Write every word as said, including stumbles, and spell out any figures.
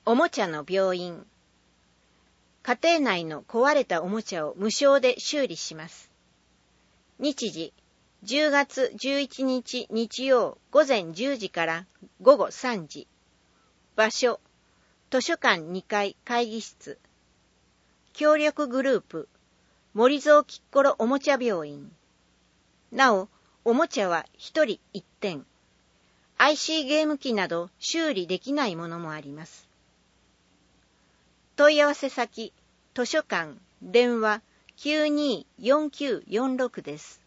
おもちゃの病院。家庭内の壊れたおもちゃを無償で修理します。日時、じゅうがつじゅういちにち日曜午前じゅうじから午後さんじ。場所、図書館にかい会議室。協力グループ、森蔵きっころおもちゃ病院。なお、おもちゃはひとりいってん。アイシー ゲーム機など修理できないものもあります。問い合わせ先、図書館、電話きゅうにーよんきゅうよんろくです。